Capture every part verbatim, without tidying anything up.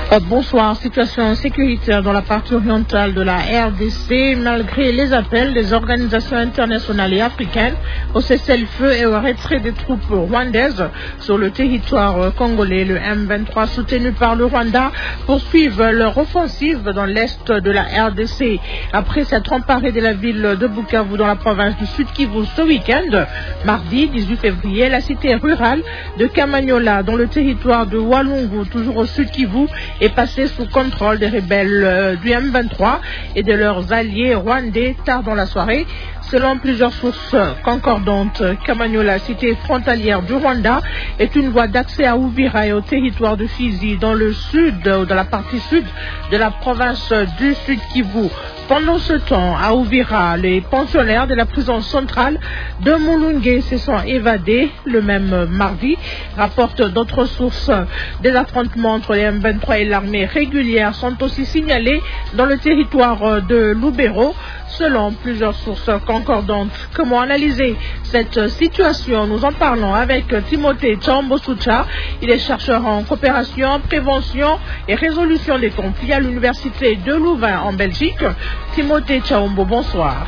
Bonsoir. Situation sécuritaire dans la partie orientale de la R D C, malgré les appels des organisations internationales et africaines au cessez-le-feu et au retrait des troupes rwandaises sur le territoire congolais. Le M vingt-trois, soutenu par le Rwanda, poursuivent leur offensive dans l'est de la R D C. Après s'être emparé de la ville de Bukavu dans la province du Sud Kivu ce week-end, mardi dix-huit février, la cité rurale de Kamanyola, dans le territoire de Walungu, toujours au Sud Kivu, est passé sous contrôle des rebelles euh, du M vingt-trois et de leurs alliés rwandais tard dans la soirée. Selon plusieurs sources concordantes, Kamanyola, cité frontalière du Rwanda, est une voie d'accès à Uvira et au territoire de Fizi, dans le sud, ou dans la partie sud de la province du Sud Kivu. Pendant ce temps, à Uvira, les pensionnaires de la prison centrale de Mulunge se sont évadés le même mardi, rapportent d'autres sources. Des affrontements entre les M vingt-trois et l'armée régulière sont aussi signalés dans le territoire de Lubero, selon plusieurs sources concordantes. Comment analyser cette situation? Nous en parlons avec Timothée Tchombo-Soucha. Il est chercheur en coopération, prévention et résolution des conflits à l'université de Louvain en Belgique. Timothée Tchombo, bonsoir.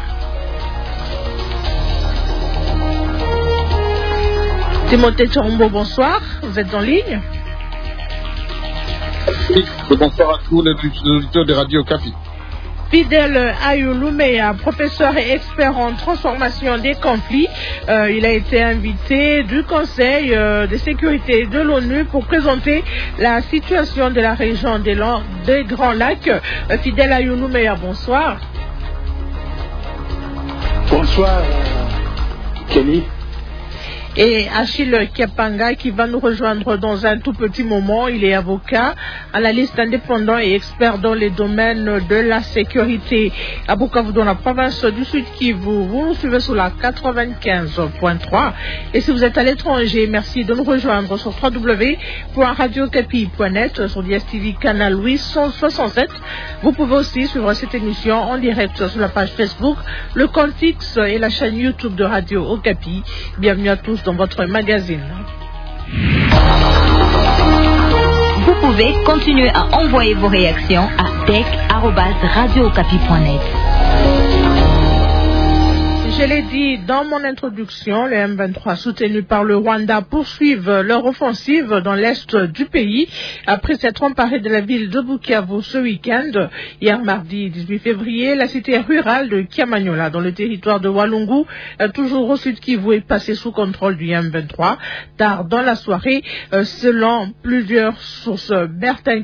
Timothée Tchombo, bonsoir. Vous êtes en ligne? Oui, bonsoir à tous les auditeurs de Radio Okapi. Fidèle Ayouloumeya, professeur et expert en transformation des conflits, euh, il a été invité du Conseil euh, de sécurité de l'ONU pour présenter la situation de la région des, des Grands Lacs. Euh, Fidèle Ayouloumeya, bonsoir. Bonsoir, euh, Kelly. Et Achille Kiapanga qui va nous rejoindre dans un tout petit moment. Il est avocat, analyste indépendant et expert dans les domaines de la sécurité. À Bukavu, dans la province du Sud Kivu, vous nous suivez sur la quatre-vingt-quinze point trois. Et si vous êtes à l'étranger, merci de nous rejoindre sur w w w point radio okapi point net, sur D S T V canal huit cent soixante-sept. Vous pouvez aussi suivre cette émission en direct sur la page Facebook, le compte X et la chaîne YouTube de Radio Okapi. Bienvenue à tous dans votre magazine. Vous pouvez continuer à envoyer vos réactions à tech arobase radio okapi point net. Je l'ai dit dans mon introduction, les M vingt-trois soutenus par le Rwanda poursuivent leur offensive dans l'est du pays après s'être emparés de la ville de Bukavu ce week-end. Hier mardi dix-huit février, la cité rurale de Kamanyola, dans le territoire de Walungu, toujours au sud Kivu, est passée sous contrôle du M vingt-trois. Tard dans la soirée, selon plusieurs sources, Bertin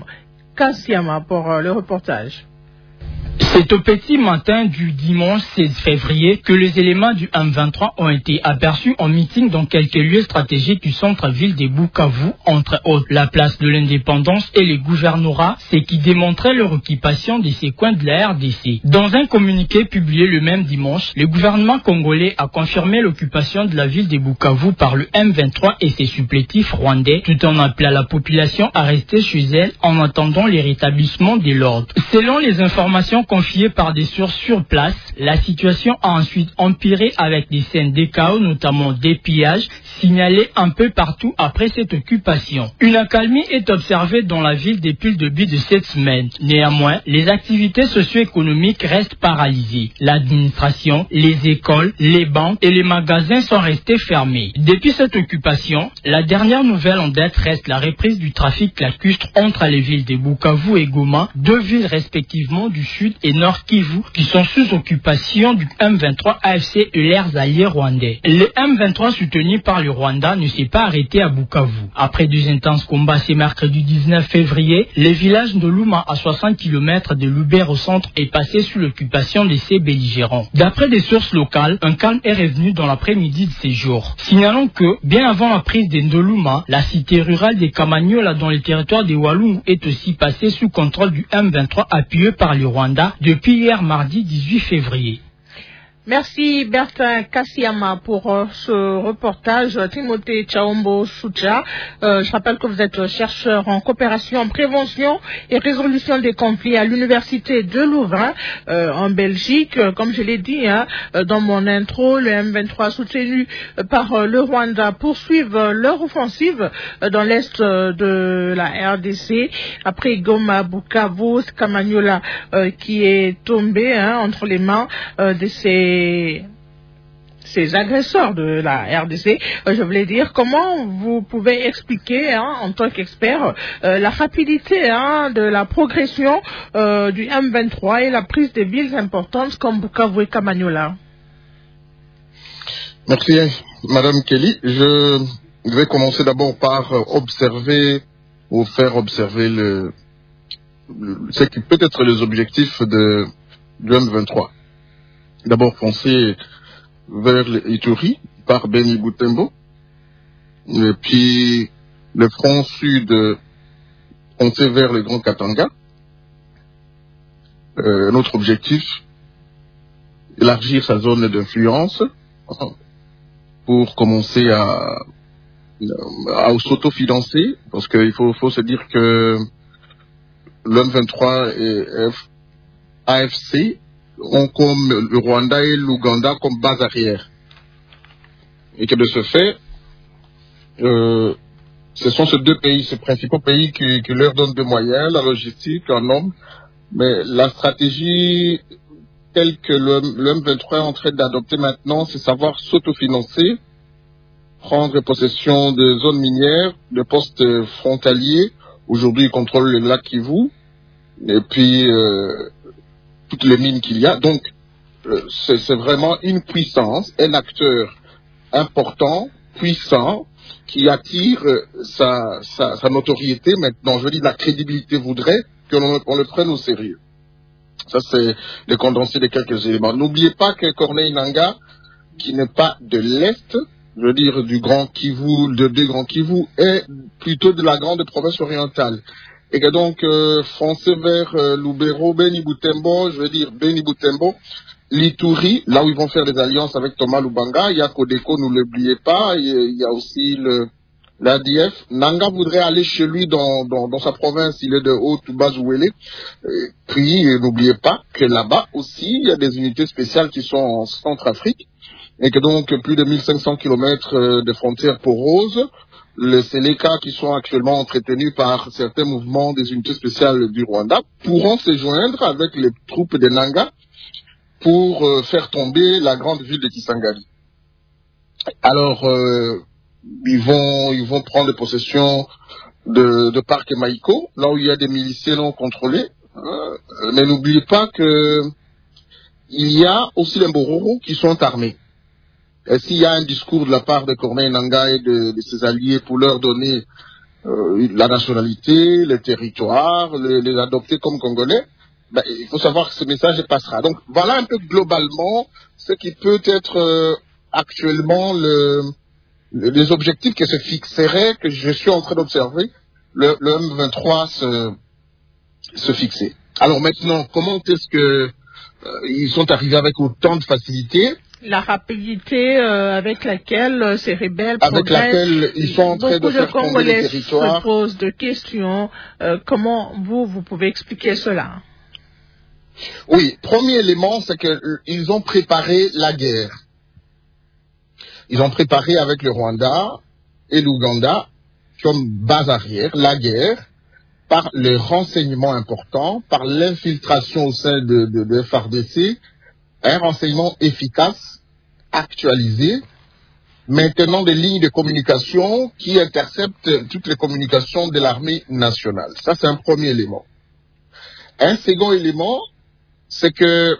Kassiama pour le reportage. C'est au petit matin du dimanche seize février que les éléments du M vingt-trois ont été aperçus en meeting dans quelques lieux stratégiques du centre-ville de Bukavu, entre autres la place de l'Indépendance et les gouvernorats, ce qui démontrait leur occupation de ces coins de la R D C. Dans un communiqué publié le même dimanche, le gouvernement congolais a confirmé l'occupation de la ville de Bukavu par le M vingt-trois et ses supplétifs rwandais, tout en appelant la population à rester chez elle en attendant les rétablissements de l'ordre. Selon les informations confiées par des sources sur place, la situation a ensuite empiré avec des scènes de chaos, notamment des pillages, signalés un peu partout après cette occupation. Une accalmie est observée dans la ville depuis le début de cette semaine. Néanmoins, les activités socio-économiques restent paralysées. L'administration, les écoles, les banques et les magasins sont restés fermés. Depuis cette occupation, la dernière nouvelle en date reste la reprise du trafic lacustre entre les villes de Bukavu et Goma, deux villes respectivement du sud et nord Kivu, qui sont sous occupation du M vingt-trois A F C et leurs alliés rwandais. Le M vingt-trois soutenu par le Rwanda ne s'est pas arrêté à Bukavu. Après deux intenses combats ce mercredi dix-neuf février, le village de Luma, à soixante kilomètres de Lubero au centre, est passé sous l'occupation de ces belligérants. D'après des sources locales, un calme est revenu dans l'après-midi de ces jours. Signalons que, bien avant la prise de Ndoluma, la cité rurale de Kamanyola dans le territoire de Walungu est aussi passée sous contrôle du M vingt-trois appuyé par le Rwanda depuis hier mardi dix-huit février. Merci Bertin Kassiama pour euh, ce reportage. Timothée Chaombo Soucha, euh, je rappelle que vous êtes chercheur en coopération, en prévention et résolution des conflits à l'université de Louvain euh, en Belgique. Comme je l'ai dit hein, dans mon intro, le M vingt-trois soutenu par euh, le Rwanda poursuivent euh, leur offensive euh, dans l'est euh, de la R D C. Après Goma, Bukavu, Kamanyola euh, qui est tombé hein, entre les mains euh, de ces ces agresseurs de la R D C. Euh, je voulais dire, comment vous pouvez expliquer, hein, en tant qu'expert, euh, la rapidité hein, de la progression euh, du M vingt-trois et la prise de villes importantes comme Bukavu et Kamanyola? Merci, Madame Kelly. Je vais commencer d'abord par observer ou faire observer le, le, ce qui peut être les objectifs de, du M vingt-trois. D'abord foncer vers l'Ituri par Beni Butembo, et puis le front sud foncer vers le Grand Katanga. Euh, notre objectif, élargir sa zone d'influence pour commencer à, à s'autofinancer, parce qu'il faut, faut se dire que le M vingt-trois et F, A F C ont comme le Rwanda et l'Ouganda comme base arrière. Et que de ce fait, euh, ce sont ces deux pays, ces principaux pays qui, qui leur donnent des moyens, la logistique, en hommes, mais la stratégie telle que le, le M vingt-trois est en train d'adopter maintenant, c'est savoir s'autofinancer, prendre possession de zones minières, de postes frontaliers. Aujourd'hui, ils contrôlent le lac Kivu, et puis euh, toutes les mines qu'il y a. Donc, euh, c'est, c'est vraiment une puissance, un acteur important, puissant, qui attire euh, sa, sa, sa notoriété maintenant. Je veux dire, la crédibilité voudrait que l'on on le prenne au sérieux. Ça, c'est le condensé de quelques éléments. N'oubliez pas que Corneille Nangaa, qui n'est pas de l'Est, je veux dire du Grand Kivu, de des Grands Kivu, est plutôt de la grande province orientale. Et que donc, euh, foncer vers euh, Lubero, Beni Butembo, je veux dire Beni Butembo, l'Ituri, là où ils vont faire des alliances avec Thomas Lubanga, il y a Codeco, ne l'oubliez pas, il y a aussi le l'A D F. Nangaa voudrait aller chez lui dans, dans, dans sa province, il est de Haut-Touba-Zouélé. Puis, n'oubliez pas que là-bas aussi, il y a des unités spéciales qui sont en Centrafrique, et que donc plus de mille cinq cents kilomètres de frontières poreuses, les Séléka qui sont actuellement entretenus par certains mouvements des unités spéciales du Rwanda pourront se joindre avec les troupes de Nangaa pour euh, faire tomber la grande ville de Kisangani. Alors, euh, ils vont ils vont prendre possession de, de Parc Maïko, là où il y a des miliciens non contrôlés. Euh, mais n'oubliez pas que il y a aussi les Mbororo qui sont armés. Et s'il y a un discours de la part de Corneille Nangaa et de, de ses alliés pour leur donner euh, la nationalité, le territoire, les, les adopter comme Congolais, ben, il faut savoir que ce message passera. Donc voilà un peu globalement ce qui peut être euh, actuellement le, le, les objectifs que se fixeraient, que je suis en train d'observer, le, le M vingt-trois se, se fixer. Alors maintenant, comment est-ce que euh, ils sont arrivés avec autant de facilité? La rapidité euh, avec laquelle euh, ces rebelles avec progressent. laquelle ils sont en train de faire tomber les territoires. Se posent de questions. Euh, comment vous, vous pouvez expliquer cela? Oui, premier élément, c'est qu'ils ont préparé la guerre. Ils ont préparé avec le Rwanda et l'Ouganda comme base arrière la guerre par le renseignement important, par l'infiltration au sein de, de, de F R D C, un renseignement efficace, actualisé, maintenant des lignes de communication qui interceptent toutes les communications de l'armée nationale. Ça, c'est un premier élément. Un second élément, c'est que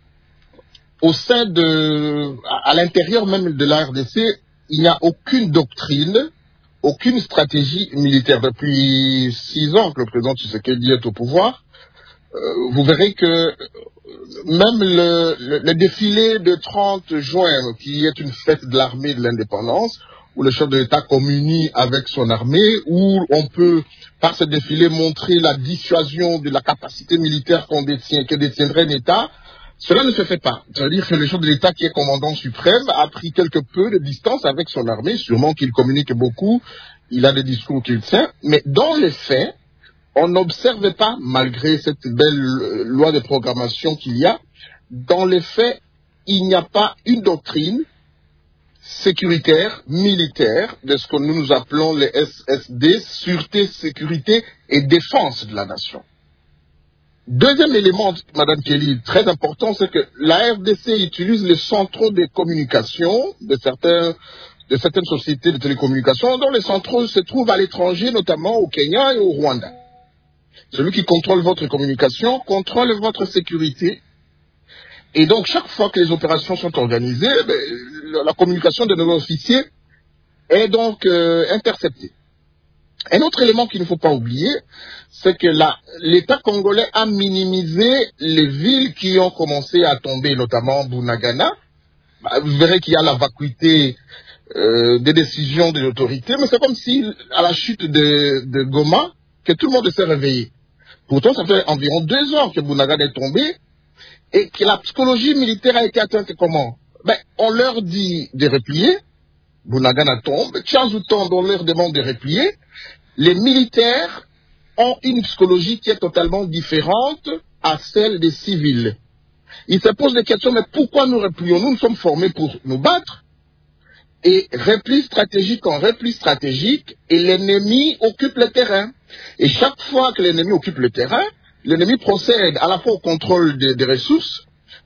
au sein de, à l'intérieur même de la R D C, il n'y a aucune doctrine, aucune stratégie militaire. Depuis six ans que le président Tshisekedi est au pouvoir, euh, vous verrez que même le, le, le défilé de trente juin, qui est une fête de l'armée de l'indépendance, où le chef de l'État communie avec son armée, où on peut, par ce défilé, montrer la dissuasion de la capacité militaire qu'on détient, que détiendrait un État, Cela ne se fait pas. C'est-à-dire que le chef de l'État, qui est commandant suprême, a pris quelque peu de distance avec son armée. Sûrement qu'il communique beaucoup, il a des discours qu'il tient. Mais dans les faits, on n'observe pas, malgré cette belle loi de programmation qu'il y a, dans les faits, il n'y a pas une doctrine sécuritaire, militaire, de ce que nous nous appelons les S S D, sûreté, sécurité et défense de la nation. Deuxième élément, Madame Kelly, très important, c'est que la R D C utilise les centraux de communication de, certains, de certaines sociétés de télécommunications, dont les centraux se trouvent à l'étranger, notamment au Kenya et au Rwanda. Celui qui contrôle votre communication contrôle votre sécurité. Et donc, chaque fois que les opérations sont organisées, ben, la communication de nos officiers est donc euh, interceptée. Un autre élément qu'il ne faut pas oublier, c'est que l'État congolais a minimisé les villes qui ont commencé à tomber, notamment Bunagana. Bah, vous verrez qu'il y a la vacuité euh, des décisions des autorités, mais c'est comme si, à la chute de, de Goma, que tout le monde s'est réveillé. Pourtant, ça fait environ deux ans que Bunagana est tombé, et que la psychologie militaire a été atteinte comment? Ben, on leur dit de replier, Bunagana tombe, Tchazoutan, on leur demande de replier. Les militaires ont une psychologie qui est totalement différente à celle des civils. Ils se posent des questions, mais pourquoi nous replions? Nous, nous sommes formés pour nous battre. Et repli stratégique en repli stratégique, et l'ennemi occupe le terrain. Et chaque fois que l'ennemi occupe le terrain, l'ennemi procède à la fois au contrôle des, des ressources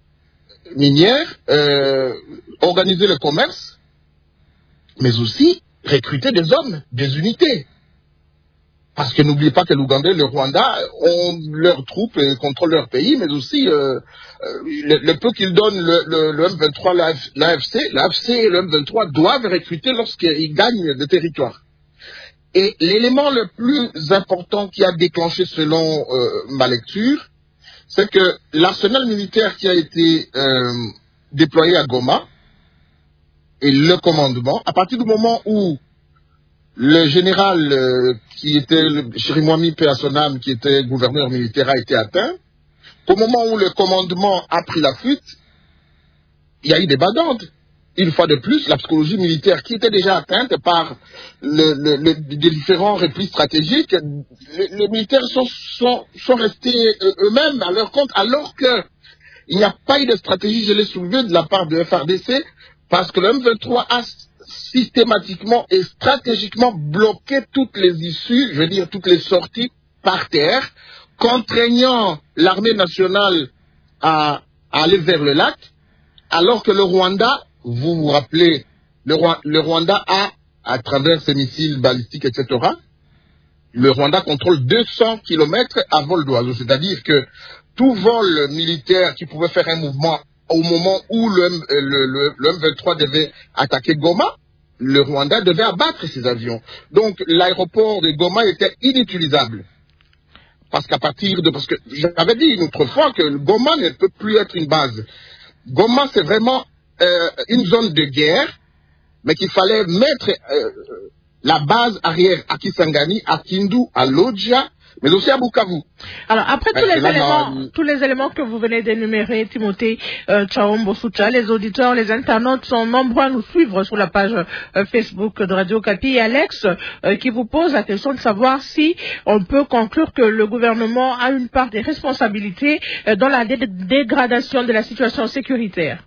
minières, euh, organiser le commerce, mais aussi recruter des hommes, des unités. Parce que n'oubliez pas que l'Ouganda et le Rwanda ont leurs troupes et contrôlent leur pays, mais aussi euh, le, le peu qu'ils donnent le, le, le M vingt-trois, l'A F C, l'A F C et le M vingt-trois doivent recruter lorsqu'ils gagnent des territoires. Et l'élément le plus important qui a déclenché, selon euh, ma lecture, c'est que l'arsenal militaire qui a été euh, déployé à Goma et le commandement, à partir du moment où le général euh, qui était, Chirimwami Paix à son âme, qui était gouverneur militaire, a été atteint, au moment où le commandement a pris la fuite, il y a eu des badantes. Une fois de plus, la psychologie militaire qui était déjà atteinte par le, le, le, les différents replis stratégiques, les, les militaires sont, sont, sont restés eux-mêmes à leur compte, alors qu'il n'y a pas eu de stratégie, je l'ai soulevé, de la part de F R D C, parce que le M vingt-trois a systématiquement et stratégiquement bloqué toutes les issues, je veux dire toutes les sorties par terre, contraignant l'armée nationale à, à aller vers le lac, alors que le Rwanda, vous vous rappelez, le, le Rwanda a, à travers ses missiles balistiques, et cetera, le Rwanda contrôle deux cents kilomètres à vol d'oiseau. C'est-à-dire que tout vol militaire qui pouvait faire un mouvement au moment où le, le, le, le M vingt-trois devait attaquer Goma, le Rwanda devait abattre ses avions. Donc l'aéroport de Goma était inutilisable. Parce qu'à partir de... Parce que j'avais dit une autre fois que Goma ne peut plus être une base. Goma, c'est vraiment euh, une zone de guerre, mais qu'il fallait mettre euh, la base arrière à Kisangani, à Kindu, à Lodja, mais aussi à Bukavu. Alors, après tous les, éléments, dans... tous les éléments que vous venez d'énumérer, Timothée euh, Tchaombo Soucha, les auditeurs, les internautes sont nombreux à nous suivre sur la page euh, Facebook de Radio Kapi. Et Alex, euh, qui vous pose la question de savoir si on peut conclure que le gouvernement a une part des responsabilités euh, dans la dé dégradation de la situation sécuritaire.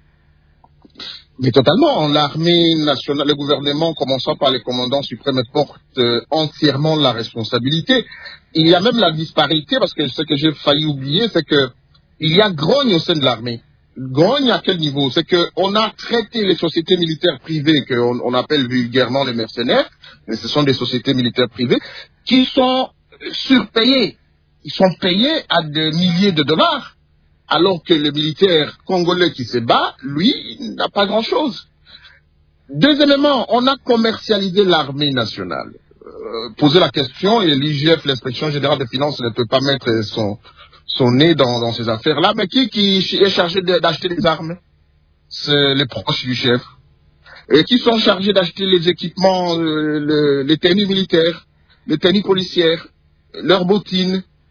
Mais totalement, l'armée nationale, le gouvernement, commençant par les commandants suprêmes, porte euh, entièrement la responsabilité. Il y a même la disparité, parce que ce que j'ai failli oublier, c'est que il y a grogne au sein de l'armée. Grogne à quel niveau? C'est qu'on a traité les sociétés militaires privées, qu'on on appelle vulgairement les mercenaires, mais ce sont des sociétés militaires privées, qui sont surpayées. Ils sont payés à des milliers de dollars. Alors que le militaire congolais qui se bat, lui, n'a pas grand-chose. Deuxièmement, on a commercialisé l'armée nationale. Euh, poser la question, et l'I G F, l'inspection générale des finances, ne peut pas mettre son, son nez dans, dans ces affaires-là, mais qui, qui est chargé d'acheter des armes? C'est les proches du chef. Et qui sont chargés d'acheter les équipements, euh, le, les tenues militaires, les tenues policières, leurs bottines,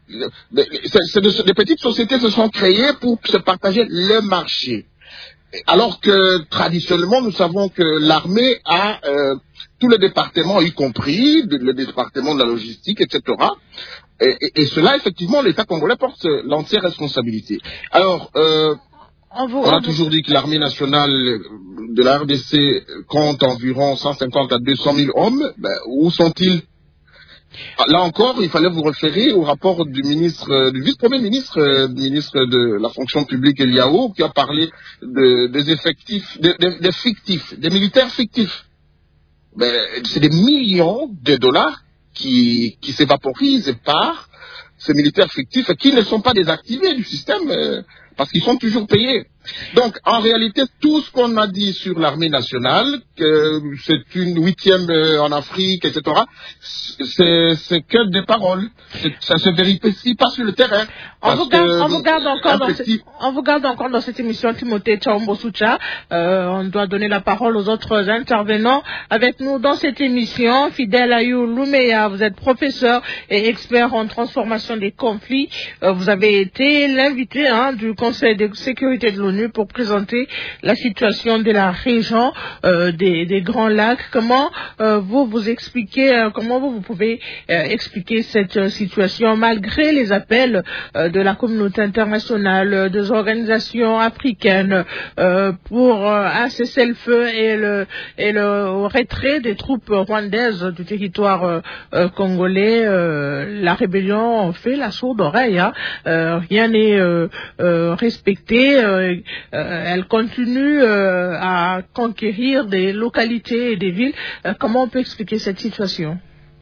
c'est de, des petites sociétés se sont créées pour se partager le marché. Alors que traditionnellement, nous savons que l'armée a euh, tous les départements, y compris le département de la logistique, et cetera. Et, et, et cela, effectivement, l'État congolais porte l'entière responsabilité. Alors, euh, on, vous, on a toujours dit que l'armée nationale de la R D C compte environ cent cinquante à deux cent mille hommes. Ben, où sont-ils? Là encore, il fallait vous référer au rapport du ministre, du vice-premier ministre, du ministre de la fonction publique Eliao, qui a parlé de, des effectifs, des, des, des fictifs, des militaires fictifs. Ben, c'est des millions de dollars qui, qui s'évaporisent par ces militaires fictifs qui ne sont pas désactivés du système euh, parce qu'ils sont toujours payés. Donc, en réalité, tout ce qu'on a dit sur l'armée nationale, que c'est une huitième euh, en Afrique, et cetera, c'est, c'est que des paroles. C'est, ça se vérifie pas sur le terrain. On vous, garde, on, vous garde encore dans petit... ce, on vous garde encore dans cette émission, Timothée Tchaombo Soucha. Euh, on doit donner la parole aux autres intervenants. Avec nous dans cette émission, Fidèle Ayou Loumeya, vous êtes professeur et expert en transformation des conflits. Euh, vous avez été l'invité hein, du Conseil de sécurité de l'ONU pour présenter la situation de la région euh, des, des Grands Lacs. Comment euh, vous vous expliquez, euh, comment vous, vous pouvez euh, expliquer cette euh, situation malgré les appels euh, de la communauté internationale, euh, des organisations africaines euh, pour euh, un cessez-le-feu et le, et le retrait des troupes rwandaises du territoire euh, euh, congolais. Euh, la rébellion fait la sourde oreille. Hein. Euh, rien n'est euh, euh, respecté. Euh, Euh, elle continue euh, à conquérir des localités et des villes. Euh, comment on peut expliquer cette situation?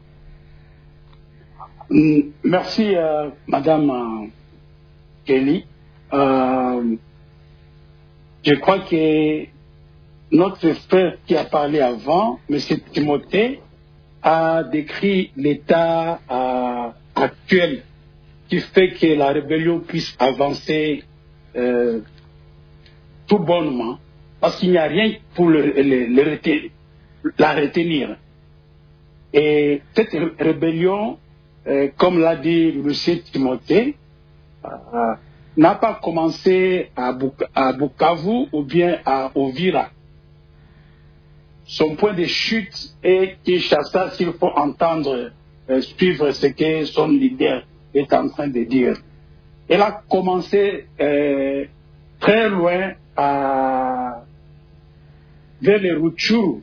Merci, euh, Madame euh, Kelly. Euh, je crois que notre frère qui a parlé avant, M. Timothée, a décrit l'état euh, actuel qui fait que la rébellion puisse avancer euh, tout bonnement, parce qu'il n'y a rien pour le, le, le retenir, la retenir. Et cette rébellion, euh, comme l'a dit M. Timothée, euh, n'a pas commencé à, Buka, à Bukavu ou bien à Ovira. Son point de chute est Kinshasa, s'il faut entendre, euh, suivre ce que son leader est en train de dire. Elle a commencé euh, très loin à, vers les Rutshuru.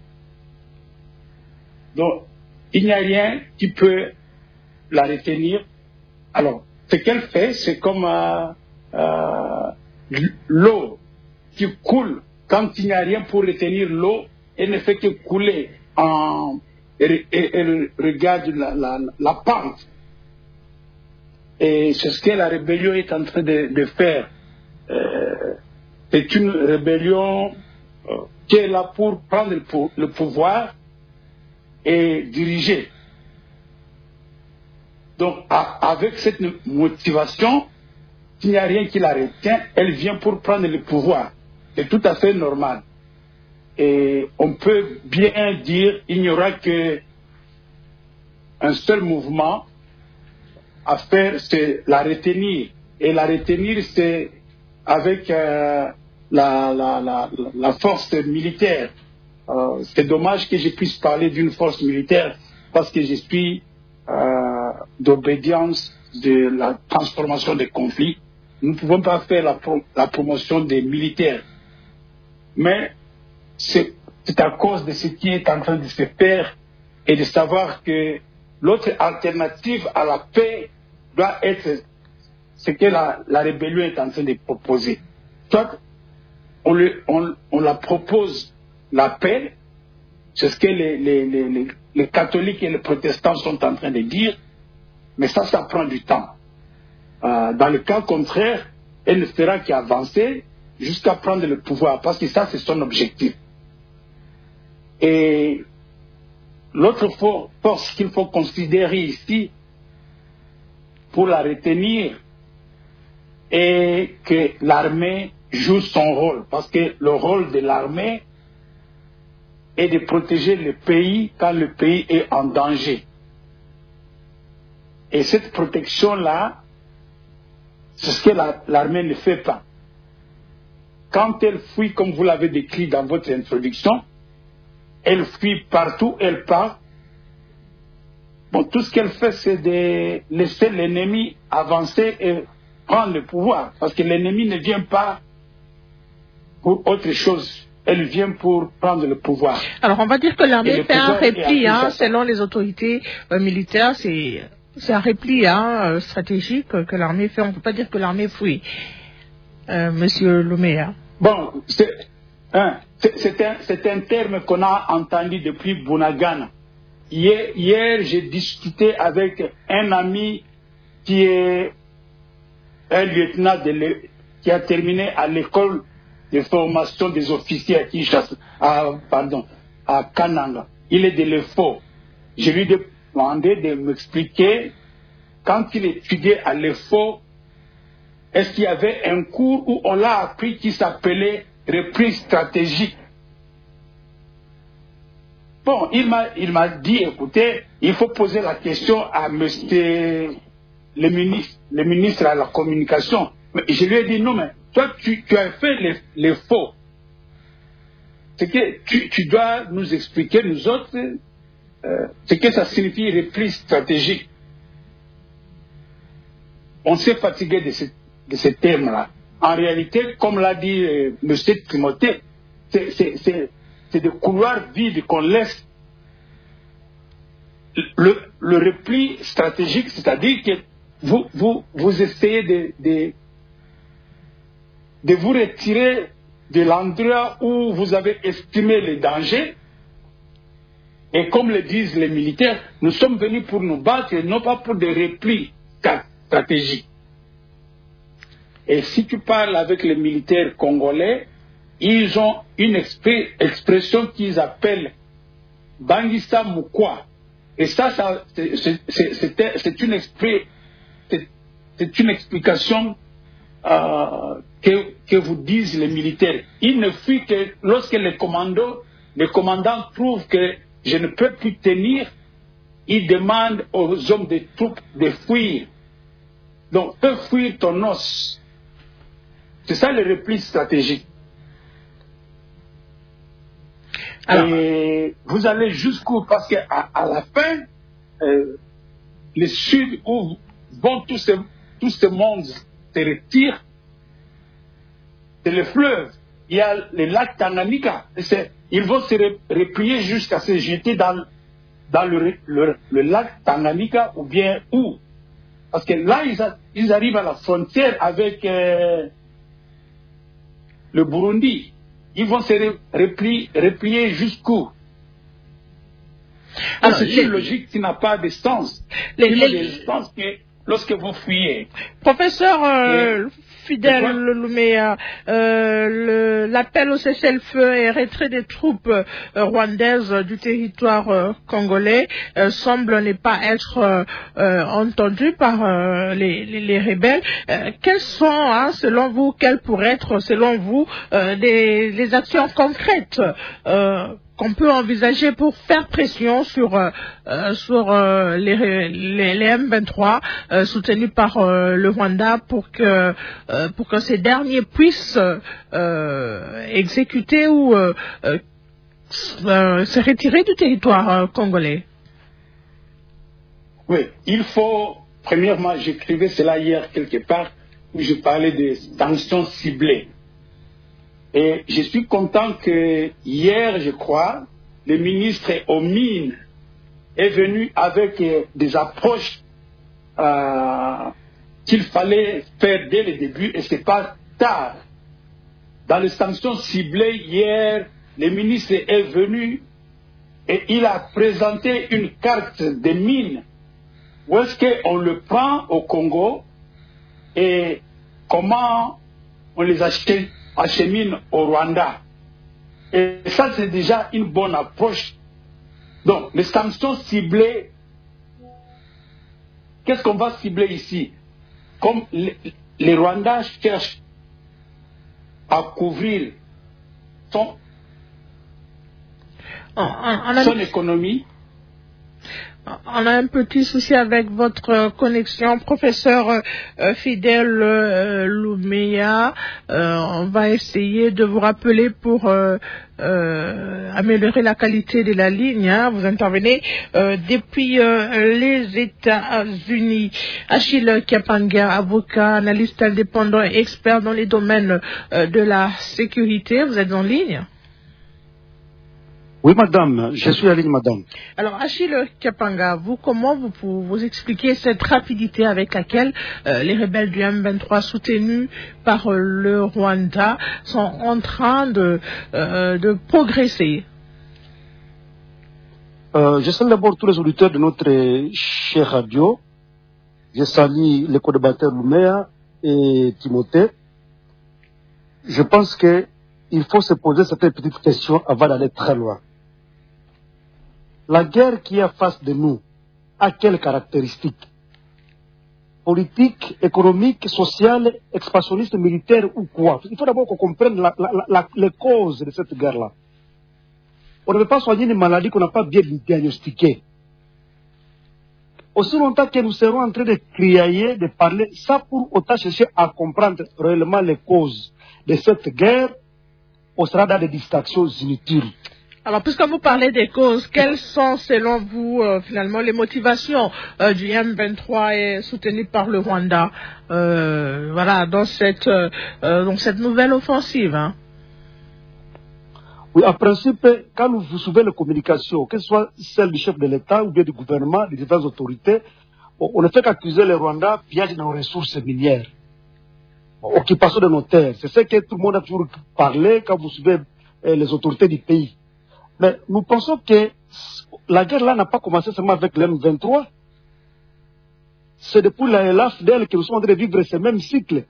Donc, il n'y a rien qui peut la retenir. Alors, ce qu'elle fait, c'est comme euh, euh, l'eau qui coule. Quand il n'y a rien pour retenir l'eau, elle ne fait que couler en, et, et, et regarde la, la, la pente. Et c'est ce que la rébellion est en train de, de faire. Euh, c'est une rébellion euh, qui est là pour prendre le, pou le pouvoir et diriger. Donc, à, avec cette motivation, s'il n'y a rien qui la retient, elle vient pour prendre le pouvoir. C'est tout à fait normal. Et on peut bien dire qu'il n'y aura que un seul mouvement à faire, c'est la retenir. Et la retenir, c'est avec euh, la, la, la, la force militaire. Euh, c'est dommage que je puisse parler d'une force militaire parce que je suis euh, d'obédience de la transformation des conflits. Nous ne pouvons pas faire la, pro la promotion des militaires. Mais c'est à cause de ce qui est en train de se faire et de savoir que l'autre alternative à la paix doit être ce que la, la rébellion est en train de proposer. Soit on, le, on, on la propose la paix, c'est ce que les, les, les, les catholiques et les protestants sont en train de dire, mais ça, ça prend du temps. Euh, dans le cas contraire, elle ne fera qu'avancer jusqu'à prendre le pouvoir, parce que ça, c'est son objectif. Et l'autre force qu'il faut considérer ici, pour la retenir, est que l'armée joue son rôle, parce que le rôle de l'armée est de protéger le pays quand le pays est en danger. Et cette protection-là C'est ce que la, l'armée ne fait pas. Quand elle fuit, comme vous l'avez décrit dans votre introduction, elle fuit partout, elle part. Bon, tout ce qu'elle fait, c'est de laisser l'ennemi avancer et prendre le pouvoir. Parce que l'ennemi ne vient pas pour autre chose. Elle vient pour prendre le pouvoir. Alors, on va dire que l'armée fait un repli, hein, selon les autorités euh, militaires. C'est, c'est un repli hein, stratégique que l'armée fait. On ne peut pas dire que l'armée fuit, euh, Monsieur Louméa. Bon, c'est, hein, c'est, c'est, un, c'est un terme qu'on a entendu depuis Bunagana. Hier, hier, j'ai discuté avec un ami qui est un lieutenant de qui a terminé à l'école de formation des officiers à Kinshasa, à, pardon, à Kananga. Il est de l'E F O. Je lui ai demandé de m'expliquer, quand il étudiait à l'E F O, est-ce qu'il y avait un cours où on l'a appris qui s'appelait reprise stratégique. Bon, il m'a, il m'a dit, écoutez, il faut poser la question à monsieur le ministre, le ministre à la communication. Mais je lui ai dit, non, mais toi, tu, tu as fait les, les faux. C'est que tu, tu dois nous expliquer, nous autres, euh, ce que ça signifie reprise stratégique. On s'est fatigué de ce, de ce terme-là. En réalité, comme l'a dit euh, M. Timothée, c'est, c'est, c'est, c'est des couloirs vides qu'on laisse. Le, le repli stratégique, c'est-à-dire que vous, vous, vous essayez de, de, de vous retirer de l'endroit où vous avez estimé les dangers. Et comme le disent les militaires, nous sommes venus pour nous battre et non pas pour des replis stratégiques. Et si tu parles avec les militaires congolais, ils ont une expé- expression qu'ils appellent Bangista Mukwa. Et ça, ça c'est, c'est, c'est, c'est, une, expé- c'est, c'est une explication euh, que, que vous disent les militaires. Ils ne fuient que lorsque les commandos, les commandants trouvent que je ne peux plus tenir, ils demandent aux hommes des troupes de fuir. Donc, eux fuir ton os. C'est ça le repli stratégique. Alors, et vous allez jusqu'où? Parce qu'à à la fin, euh, le sud où vont tous ces, tous ces mondes se retirent, c'est le fleuve. Il y a le lac Tanganyika. Ils vont se replier jusqu'à se jeter dans, dans le, le, le lac Tanganyika ou bien où? Parce que là, ils, a, ils arrivent à la frontière avec euh, le Burundi. Ils vont se replier, replier jusqu'où? Alors, c'est une logique qui n'a pas de sens. Les, qui n'a de sens que lorsque vous fuyez. Professeur euh, Fidèle Louméa, euh, l'appel au cessez-le-feu et retrait des troupes euh, rwandaises du territoire euh, congolais euh, semble ne pas être euh, entendu par euh, les, les, les rebelles. Euh, quelles sont, hein, selon vous, quelles pourraient être, selon vous, euh, des, des actions concrètes euh, qu'on peut envisager pour faire pression sur euh, sur euh, les, les, les M vingt-trois euh, soutenus par euh, le Rwanda pour que euh, pour que ces derniers puissent euh, exécuter ou euh, euh, se retirer du territoire euh, congolais. Oui, il faut, premièrement, j'écrivais cela hier quelque part où je parlais des sanctions ciblées. Et je suis content que hier, je crois, le ministre aux Mines est venu avec des approches euh, qu'il fallait faire dès le début, et ce n'est pas tard. Dans les sanctions ciblées, hier, le ministre est venu et il a présenté une carte des mines. Où est-ce qu'on le prend au Congo et comment on les achète achemine au Rwanda. Et ça, c'est déjà une bonne approche. Donc, les sanctions ciblées, qu'est-ce qu'on va cibler ici? Comme les, les Rwandais cherchent à couvrir son, on, on a... son économie. On a un petit souci avec votre connexion, professeur euh, Fidèle euh, Louméa. Euh, on va essayer de vous rappeler pour euh, euh, améliorer la qualité de la ligne. Hein. Vous intervenez euh, depuis euh, les États-Unis. Achille Kapanga, avocat, analyste indépendant et expert dans les domaines euh, de la sécurité. Vous êtes en ligne? Oui, madame, je suis en ligne, madame. Alors, Achille Kapanga, vous, comment vous pouvez vous expliquer cette rapidité avec laquelle euh, les rebelles du M vingt-trois soutenus par euh, le Rwanda sont en train de, euh, de progresser? euh, Je salue d'abord tous les auditeurs de notre chère radio. Je salue les co-débatteurs Louméa et Timothée. Je pense qu'il faut se poser certaines petites questions avant d'aller très loin. La guerre qui est en face de nous a quelles caractéristiques? Politique, économique, sociale, expansionniste, militaire ou quoi? Il faut d'abord qu'on comprenne la, la, la, les causes de cette guerre-là. On ne peut pas soigner une maladie qu'on n'a pas bien diagnostiquée. Aussi longtemps que nous serons en train de crier, de parler, ça pour autant chercher à comprendre réellement les causes de cette guerre, on sera dans des distractions inutiles. Alors, puisque vous parlez des causes, quelles sont, selon vous, euh, finalement, les motivations euh, du M vingt-trois et soutenues par le Rwanda, euh, voilà, dans cette, euh, dans cette nouvelle offensive, hein? Oui, en principe, quand nous vous suivez les communications, que ce soit celle du chef de l'État ou bien du gouvernement, des diverses autorités, on, on ne fait qu'accuser le Rwanda pillage de nos ressources minières, occupation de nos terres. C'est ce que tout le monde a toujours parlé quand vous suivez euh, les autorités du pays. Mais nous pensons que la guerre là n'a pas commencé seulement avec le M vingt-trois. C'est depuis la L A F D L que nous sommes en train de vivre ce même cycle.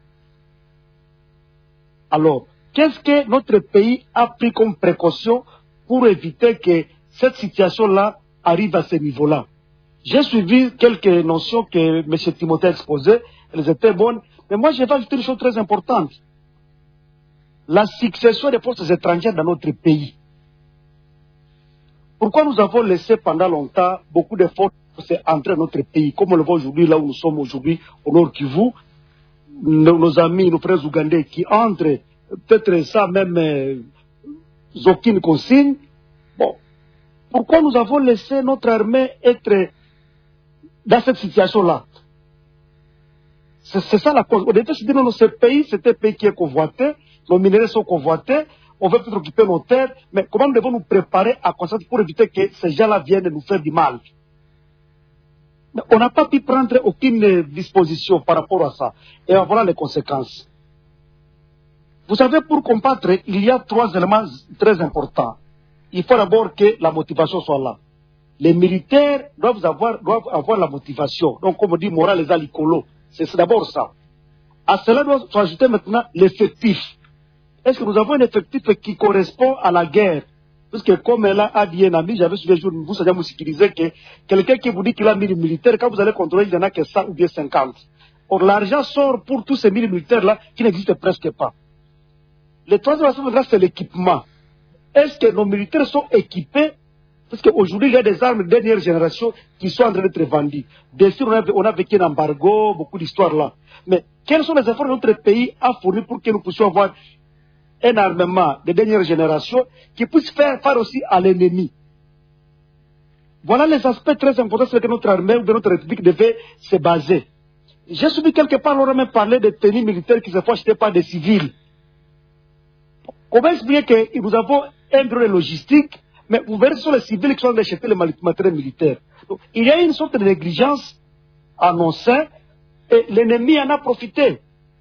Alors, qu'est-ce que notre pays a pris comme précaution pour éviter que cette situation-là arrive à ce niveau-là? J'ai suivi quelques notions que M. Timothée a exposées, elles étaient bonnes, mais moi je vais ajouter une chose très importante. La succession des forces étrangères dans notre pays. Pourquoi nous avons laissé pendant longtemps beaucoup de forces entrer dans notre pays, comme on le voit aujourd'hui, là où nous sommes aujourd'hui, au Nord Kivu, nos, nos amis, nos frères ougandais qui entrent, peut-être ça même, euh, aucune consigne. Bon, pourquoi nous avons laissé notre armée être dans cette situation-là? C'est ça la cause. On était dit, non, ce pays, c'est un pays qui est convoité, nos minéraux sont convoités, on veut peut-être occuper nos terres, mais comment nous devons nous préparer à conscience pour éviter que ces gens-là viennent nous faire du mal? Mais on n'a pas pu prendre aucune disposition par rapport à ça. Et voilà les conséquences. Vous savez, pour combattre, il y a trois éléments très importants. Il faut d'abord que la motivation soit là. Les militaires doivent avoir, doivent avoir la motivation. Donc, comme on dit, morale les alicolo. C'est d'abord ça. À cela doit s'ajouter maintenant l'effectif. Est-ce que nous avons un effectif qui correspond à la guerre? Parce que comme elle a dit un ami, j'avais suivi un jour, vous savez, qui disait que quelqu'un qui vous dit qu'il a mille militaires, quand vous allez contrôler, il n'y en a que cent ou bien cinquante. Or, l'argent sort pour tous ces mille militaires-là qui n'existent presque pas. Le troisième aspect, c'est l'équipement. Est-ce que nos militaires sont équipés? Parce qu'aujourd'hui, il y a des armes de dernière génération qui sont en train d'être vendues. Bien sûr, on a, on a vécu un embargo, beaucoup d'histoires là. Mais quels sont les efforts que notre pays a fournis pour que nous puissions avoir un armement de dernière génération qui puisse faire face aussi à l'ennemi? Voilà les aspects très importants sur lesquels notre armée ou notre république devait se baser. J'ai suivi quelque part, on a même parlé de tenues militaires qui se font acheter par des civils. Comment expliquer que nous avons un bureau de logistique, mais vous verrez que ce sont les civils qui sont en train d'acheter le matériel militaire. Donc, il y a une sorte de négligence annoncée et l'ennemi en a profité.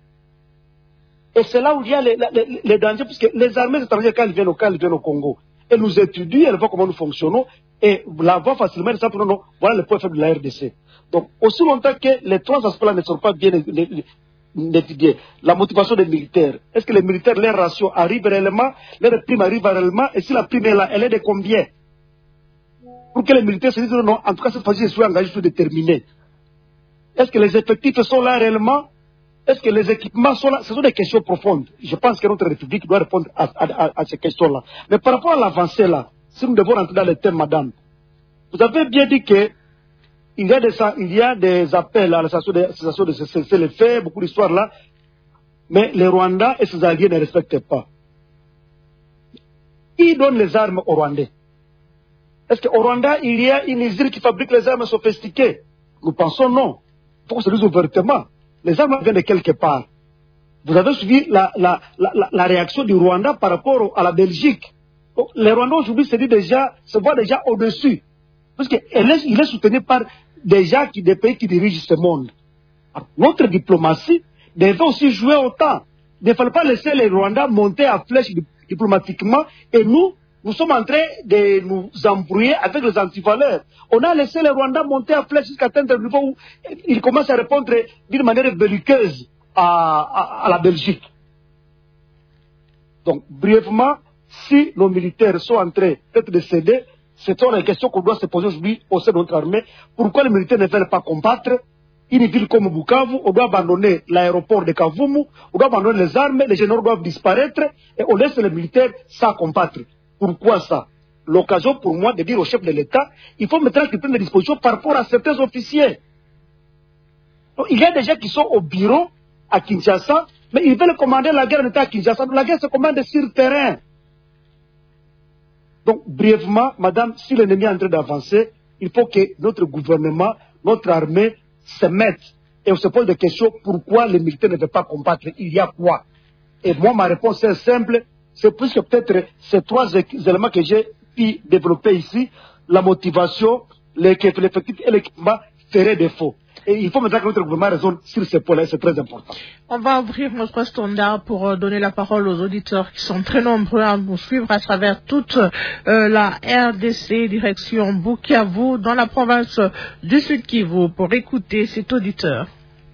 Et c'est là où il y a les, les, les dangers, puisque les armées étrangères, quand elles viennent au, quand elles viennent au Congo, elles nous étudient, elles voient comment nous fonctionnons, et la voient facilement, elles savent, non, non, voilà le point faible de la R D C. Donc, aussi longtemps que les trois aspects-là ne sont pas bien étudiés, la motivation des militaires, est-ce que les militaires, leur ration arrive réellement, leur prime arrive réellement, et si la prime est là, elle est de combien? Pour que les militaires se disent, non, non, en tout cas, cette fois-ci, je suis engagé, je suis déterminé. Est-ce que les effectifs sont là réellement? Est-ce que les équipements sont là? Ce sont des questions profondes. Je pense que notre République doit répondre à, à, à, à ces questions-là. Mais par rapport à l'avancée là, si nous devons rentrer dans les thèmes, madame, vous avez bien dit que il y a des, il y a des appels à la cessation de, de cesser les faits, beaucoup d'histoires là, mais les Rwandais et ses alliés ne respectent pas. Qui donne les armes aux Rwandais? Est-ce qu'au Rwanda, il y a une usine qui fabrique les armes sophistiquées? Nous pensons non. Il faut que se dise ouvertement. Les armes viennent de quelque part. Vous avez suivi la, la, la, la réaction du Rwanda par rapport à la Belgique. Donc, les Rwandais aujourd'hui se, dit déjà, se voient déjà au-dessus. Parce qu'il est, il est soutenu par des gens qui, des pays qui dirigent ce monde. Alors, notre diplomatie devait aussi jouer autant. Il ne fallait pas laisser les Rwandais monter à flèche diplomatiquement. Et nous, nous sommes en train de nous embrouiller avec les antivaleurs. On a laissé les Rwandais monter à flèche jusqu'à atteindre le niveau où ils commencent à répondre d'une manière belliqueuse à, à, à la Belgique. Donc, brièvement, si nos militaires sont en train d'être décédés, ce sont les questions qu'on doit se poser aujourd'hui au sein de notre armée. Pourquoi les militaires ne veulent pas combattre une ville comme Bukavu? On doit abandonner l'aéroport de Kavumu, on doit abandonner les armes, les généraux doivent disparaître et on laisse les militaires sans combattre. Pourquoi ça? L'occasion pour moi de dire au chef de l'État, il faut mettre en des dispositions par rapport à certains officiers. Donc, il y a des gens qui sont au bureau à Kinshasa, mais ils veulent commander la guerre en état à Kinshasa. La guerre se commande sur le terrain. Donc, brièvement, madame, si l'ennemi est en train d'avancer, il faut que notre gouvernement, notre armée se mette et on se pose des questions pourquoi les militaires ne veulent pas combattre. Il y a quoi? Et moi, ma réponse est simple. C'est plus que peut-être ces trois éléments que j'ai pu développer ici, la motivation, l'effectif et l'équipement feraient défaut. Et il faut maintenant que notre gouvernement raisonne sur ces points-là, c'est très important. On va ouvrir notre standard pour donner la parole aux auditeurs qui sont très nombreux à nous suivre à travers toute euh, la R D C, direction Bukavu, dans la province du Sud Kivu, pour écouter cet auditeur.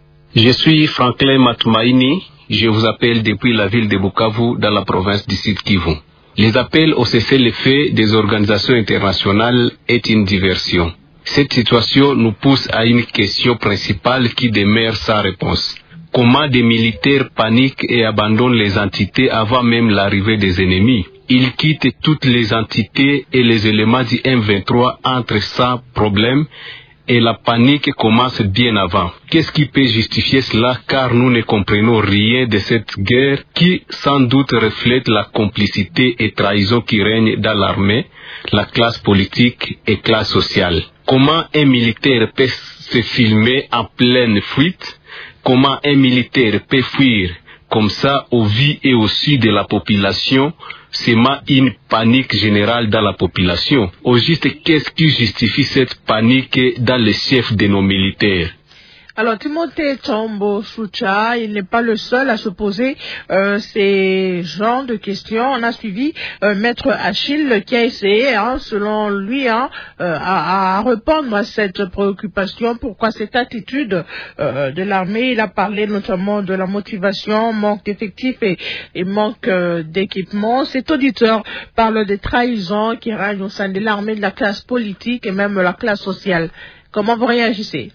Je suis Franklin Matumaini, je vous appelle depuis la ville de Bukavu, dans la province du Sud Kivu. Les appels au cessez-le-feu des organisations internationales est une diversion. Cette situation nous pousse à une question principale qui demeure sans réponse. Comment des militaires paniquent et abandonnent les entités avant même l'arrivée des ennemis? Ils quittent toutes les entités et les éléments du M vingt-trois entrent sans problème et la panique commence bien avant. Qu'est-ce qui peut justifier cela? Car nous ne comprenons rien de cette guerre qui sans doute reflète la complicité et trahison qui règne dans l'armée, la classe politique et classe sociale. Comment un militaire peut se filmer en pleine fuite? Comment un militaire peut fuir comme ça au vu et au su de la population, semant une panique générale dans la population? Au juste, qu'est-ce qui justifie cette panique dans les chefs de nos militaires? Alors, Timothée Tombo Soucha, il n'est pas le seul à se poser euh, ces genres de questions. On a suivi euh, Maître Achille qui a essayé, hein, selon lui, hein, euh, à, à répondre à cette préoccupation. Pourquoi cette attitude euh, de l'armée? Il a parlé notamment de la motivation, manque d'effectifs et, et manque euh, d'équipement. Cet auditeur parle des trahisons qui règnent au sein de l'armée, de la classe politique et même de la classe sociale. Comment vous réagissez?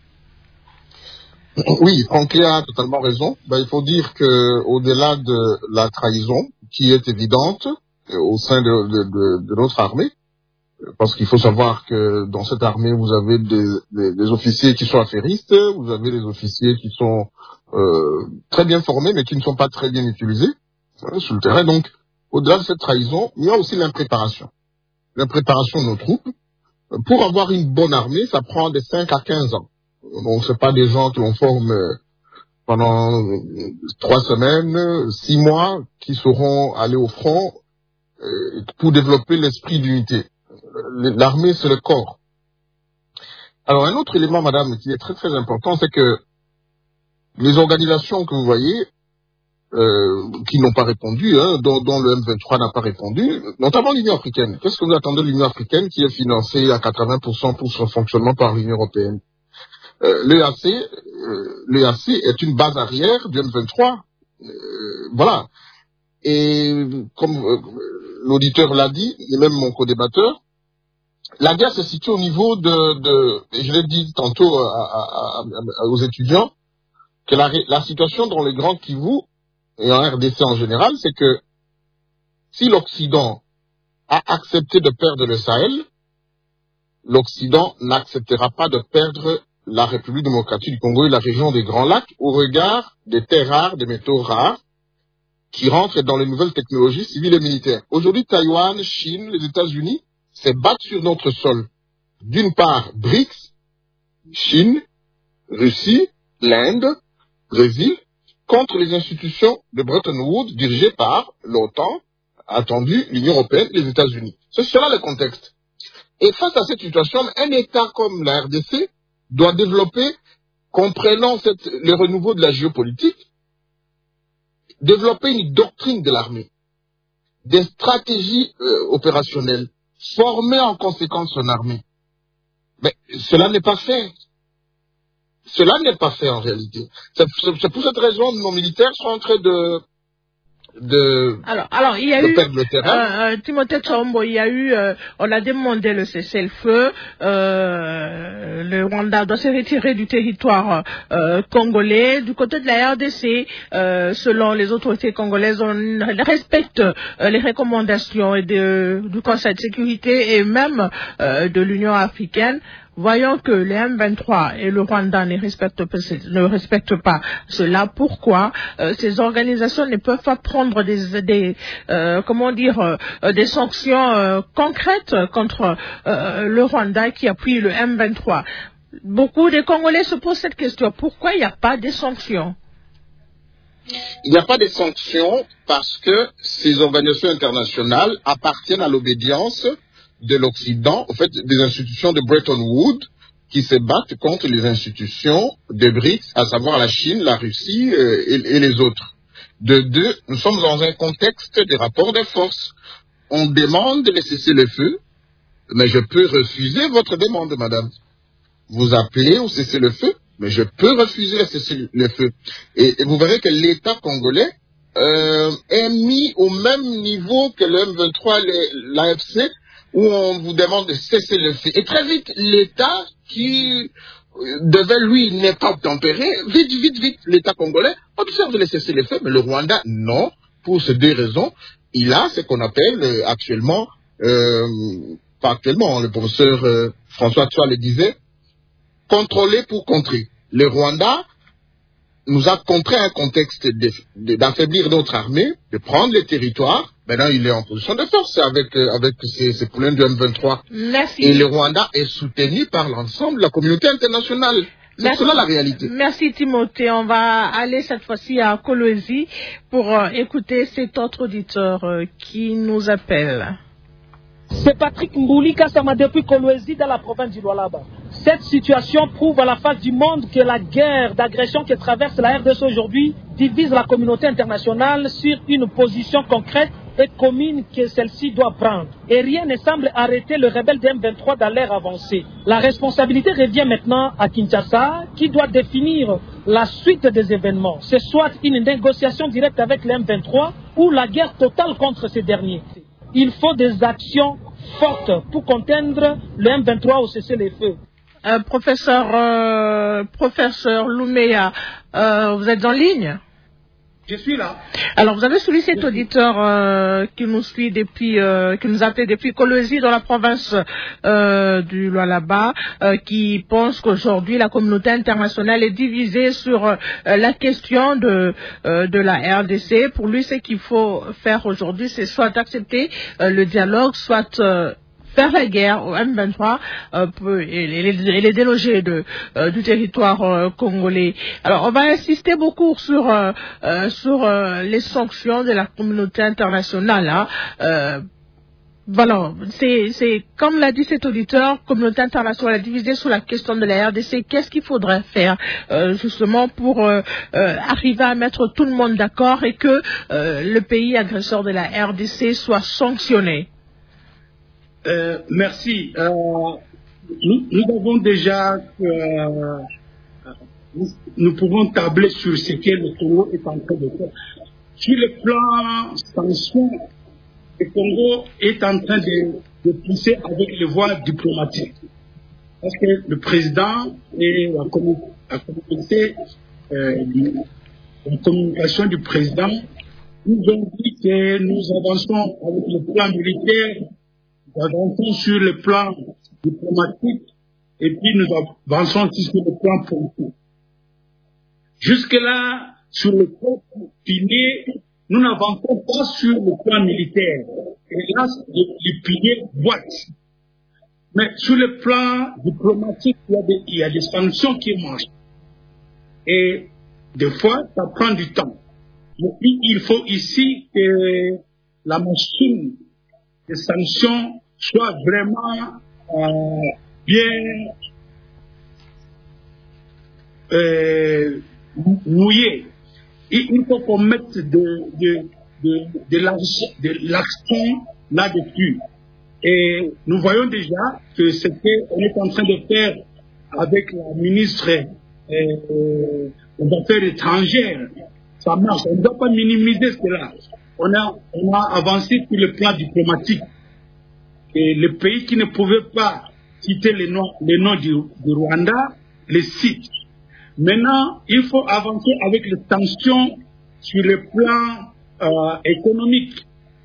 Oui, Franklin a totalement raison. Ben, il faut dire que au-delà de la trahison, qui est évidente au sein de, de, de, de notre armée, parce qu'il faut savoir que dans cette armée, vous avez des, des, des officiers qui sont affairistes, vous avez des officiers qui sont euh, très bien formés, mais qui ne sont pas très bien utilisés hein, sur le terrain. Donc, au-delà de cette trahison, il y a aussi l'impréparation. L'impréparation de nos troupes. Pour avoir une bonne armée, ça prend de cinq à quinze ans. Donc, c'est pas des gens que l'on forme pendant trois semaines, six mois, qui sauront aller au front euh, pour développer l'esprit d'unité. L'armée, c'est le corps. Alors, un autre élément, madame, qui est très très important, c'est que les organisations que vous voyez, euh, qui n'ont pas répondu, hein, dont, dont le M vingt-trois n'a pas répondu, notamment l'Union africaine. Qu'est-ce que vous attendez de l'Union africaine qui est financée à quatre-vingts pour cent pour son fonctionnement par l'Union européenne? Euh, L'E A C, euh, l'E A C est une base arrière du M vingt-trois. Euh, voilà. Et comme euh, l'auditeur l'a dit, et même mon co-débatteur, la guerre se situe au niveau de, de et je l'ai dit tantôt à, à, à, aux étudiants, que la, la situation dans les grands Kivu et en R D C en général, c'est que si l'Occident a accepté de perdre le Sahel, l'Occident n'acceptera pas de perdre la République démocratique du Congo et la région des Grands Lacs au regard des terres rares, des métaux rares, qui rentrent dans les nouvelles technologies civiles et militaires. Aujourd'hui, Taïwan, Chine, les États-Unis se battent sur notre sol. D'une part, B R I C S, Chine, Russie, l'Inde, Brésil, contre les institutions de Bretton Woods dirigées par l'OTAN, attendu l'Union européenne et les États-Unis. C'est cela le contexte. Et face à cette situation, un État comme la R D C doit développer, comprenant cette, le renouveau de la géopolitique, développer une doctrine de l'armée, des stratégies euh, opérationnelles, former en conséquence son armée. Mais cela n'est pas fait. Cela n'est pas fait en réalité. C'est, c'est pour cette raison que nos militaires sont en train de de alors alors il y a eu perdre le terrain. Euh, euh, Timothée Chombo, il y a eu euh, on a demandé le cessez-le-feu, euh, le Rwanda doit se retirer du territoire euh, congolais. Du côté de la R D C, euh, selon les autorités congolaises, on respecte euh, les recommandations de, du Conseil de sécurité et même euh, de l'Union africaine. Voyons que les M vingt-trois et le Rwanda ne respectent pas, ne respectent pas cela. Pourquoi euh, ces organisations ne peuvent pas prendre des, des euh, comment dire, euh, des sanctions euh, concrètes contre euh, le Rwanda qui appuie le M vingt-trois? Beaucoup de Congolais se posent cette question. Pourquoi il n'y a pas de sanctions? Il n'y a pas de sanctions parce que ces organisations internationales appartiennent à l'obédience de l'Occident, en fait, des institutions de Bretton Woods qui se battent contre les institutions de B R I C S, à savoir la Chine, la Russie euh, et, et les autres. De deux, nous sommes dans un contexte de rapport de force. On demande de cesser le feu, mais je peux refuser votre demande, madame. Vous appelez au cessez-le-feu, mais je peux refuser le cessez-le-feu. Et, et vous verrez que l'État congolais euh, est mis au même niveau que le M vingt-trois, l'A F C, où on vous demande de cesser le feu. Et très vite, l'État qui devait, lui, n'est pas tempéré, vite, vite, vite, l'État congolais observe de cesser le feu, mais le Rwanda, non, pour ces deux raisons. Il a ce qu'on appelle euh, actuellement, euh, pas actuellement, le professeur euh, François Tchoua le disait, contrôler pour contrer. Le Rwanda nous a contraint un contexte de, de, d'affaiblir notre armée, de prendre les territoires. Maintenant, il est en position de force avec, euh, avec ses, ses problèmes du M vingt-trois. Merci. Et le Rwanda est soutenu par l'ensemble de la communauté internationale. C'est Merci. cela la réalité. Merci Timothée. On va aller cette fois-ci à Kolwezi pour euh, écouter cet autre auditeur euh, qui nous appelle. C'est Patrick Mbouli Kassama depuis Kolwezi dans la province du Lualaba. Cette situation prouve à la face du monde que la guerre d'agression qui traverse la R D C aujourd'hui divise la communauté internationale sur une position concrète et commune que celle-ci doit prendre. Et rien ne semble arrêter le rebelle de M vingt-trois dans l'ère avancée. La responsabilité revient maintenant à Kinshasa qui doit définir la suite des événements. C'est soit une négociation directe avec le M vingt-trois ou la guerre totale contre ces derniers. Il faut des actions fortes pour contenir le M vingt-trois au cessez-le-feu. Euh, professeur, euh, professeur Louméa, euh, vous êtes en ligne? Je suis là. Alors, vous avez suivi cet auditeur euh, qui nous suit depuis, euh, qui nous appelle depuis Kolwezi dans la province euh, du Lualaba, euh, qui pense qu'aujourd'hui la communauté internationale est divisée sur euh, la question de euh, de la R D C. Pour lui, ce qu'il faut faire aujourd'hui, c'est soit accepter euh, le dialogue, soit euh, faire la guerre au M vingt-trois euh, et, les, et les déloger de, euh, du territoire euh, congolais. Alors, on va insister beaucoup sur, euh, euh, sur euh, les sanctions de la communauté internationale. Hein. Euh, voilà, c'est, c'est comme l'a dit cet auditeur, communauté internationale divisée sur la question de la R D C. Qu'est-ce qu'il faudrait faire euh, justement pour euh, euh, arriver à mettre tout le monde d'accord et que euh, le pays agresseur de la R D C soit sanctionné? Euh, merci. Euh, nous, nous avons déjà, euh, nous, nous pouvons tabler sur ce que le Congo est en train de faire. Sur le plan sanction, le Congo est en train de, de pousser avec les voies diplomatiques. Parce que le président et la communauté, euh, la communication du président nous ont dit que nous avançons avec le plan militaire. Nous avançons sur le plan diplomatique et puis nous avançons aussi sur le plan politique. Jusque-là, sur le plan pilier, nous n'avançons pas sur le plan militaire. Et là, les, les piliers boitent. Mais sur le plan diplomatique, il y a des, il y a des sanctions qui marchent. Et des fois, ça prend du temps. Mais il faut ici que la machine de sanctions soit vraiment euh, bien euh, mouillée. Il faut qu'on mette de, de, de, de l'action là-dessus. Et nous voyons déjà que ce qu'on est en train de faire avec la ministre euh, des Affaires étrangères, ça marche. On ne doit pas minimiser cela. On a, on a avancé sur le plan diplomatique. Et les pays qui ne pouvaient pas citer les noms, les noms du, du Rwanda, les citent. Maintenant, il faut avancer avec les sanctions sur le plan euh, économique.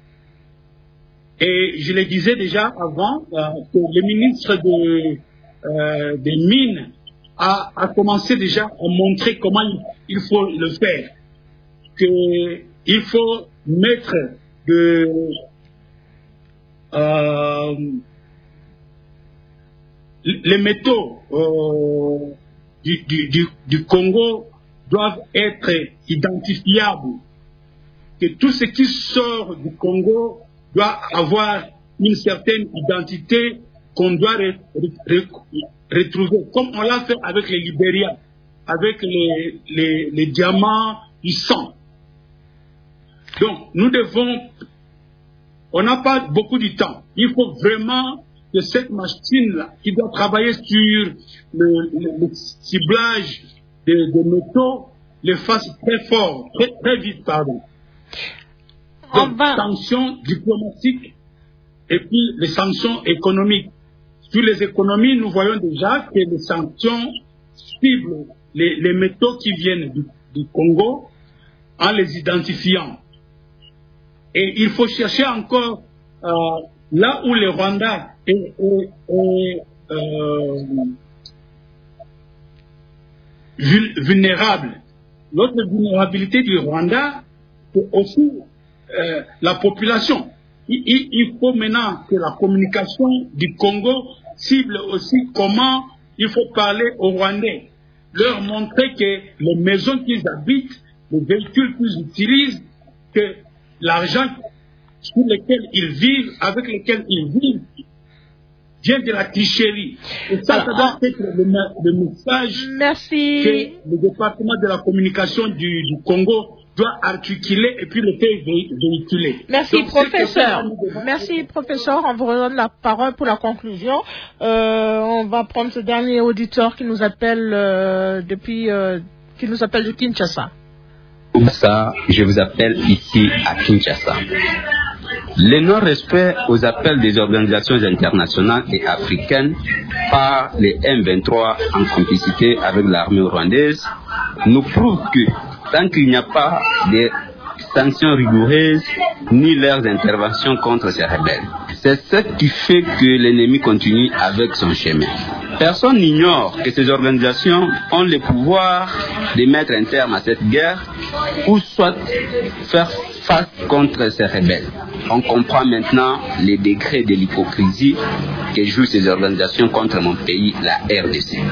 Et je le disais déjà avant, euh, que le ministre de, euh, des Mines a, a commencé déjà à montrer comment il, il faut le faire. Qu'il faut mettre de, euh, les métaux euh, du, du, du, du Congo doivent être identifiables. Que tout ce qui sort du Congo doit avoir une certaine identité qu'on doit re, re, retrouver, comme on l'a fait avec les Libériens, avec les, les, les diamants du sang. Donc, nous devons, on n'a pas beaucoup de temps. Il faut vraiment que cette machine-là, qui doit travailler sur le, le, le ciblage des de métaux, le fasse très fort, très, très vite, pardon. Donc, va... sanctions diplomatiques et puis les sanctions économiques. Sur les économies, nous voyons déjà que les sanctions ciblent les, les métaux qui viennent du, du Congo en les identifiant. Et il faut chercher encore euh, là où le Rwanda est, est, est euh, vulnérable. L'autre vulnérabilité du Rwanda, c'est aussi euh, la population. Il, il, il faut maintenant que la communication du Congo cible aussi comment il faut parler aux Rwandais. Leur montrer que les maisons qu'ils habitent, les véhicules qu'ils utilisent, que l'argent sur lequel ils vivent, avec lequel ils vivent, vient de la tricherie. Et ça, Alors, ça doit être le, le message merci. que le département de la communication du, du Congo doit articuler et puis le faire véhiculer. Merci, Donc, professeur. Merci, professeur. On vous redonne la parole pour la conclusion. Euh, on va prendre ce dernier auditeur qui nous appelle euh, depuis, euh, qui nous appelle de Kinshasa. Ça, je vous appelle ici à Kinshasa. Le non-respect aux appels des organisations internationales et africaines par les M vingt-trois en complicité avec l'armée rwandaise nous prouve que tant qu'il n'y a pas de sanctions rigoureuses ni leurs interventions contre ces rebelles, c'est ce qui fait que l'ennemi continue avec son chemin. Personne n'ignore que ces organisations ont le pouvoir de mettre un terme à cette guerre ou soit faire face contre ces rebelles. On comprend maintenant les degrés de l'hypocrisie que jouent ces organisations contre mon pays, la R D C.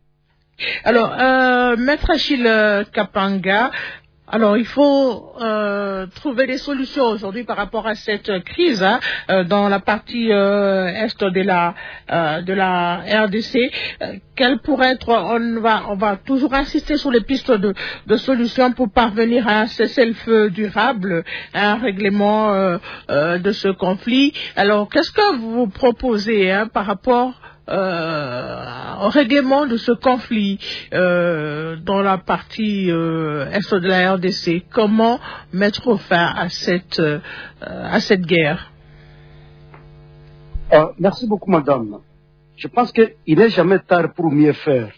Alors, euh, Maître Achille Kapanga, alors il faut euh, trouver des solutions aujourd'hui par rapport à cette crise hein, euh, dans la partie euh, est de la euh, de la R D C. Euh, quelle pourrait être, on va on va toujours insister sur les pistes de, de solutions pour parvenir à un cessez-le-feu durable, à un règlement euh, euh, de ce conflit. Alors qu'est-ce que vous proposez hein, par rapport Euh, au règlement de ce conflit euh, dans la partie euh, est de la R D C? Comment mettre fin à cette, euh, à cette guerre? euh, Merci beaucoup, madame. Je pense qu'il n'est jamais tard pour mieux faire.